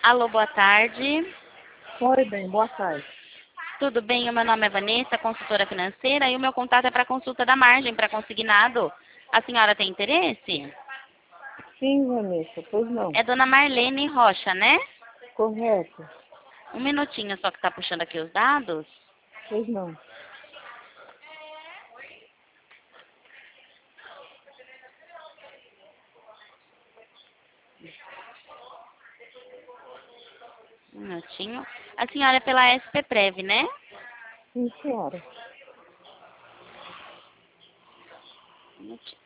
Alô, boa tarde. Oi, bem, boa tarde. Tudo bem? O meu nome é Vanessa, consultora financeira, e o meu contato é para consulta da margem para consignado. A senhora tem interesse? Sim, Vanessa, pois não. É dona Marlene Rocha, né? Correto, Um minutinho só que está puxando aqui os dados. pois não. Um minutinho. A senhora é pela SP Prev, né? Sim, senhora. Um minutinho.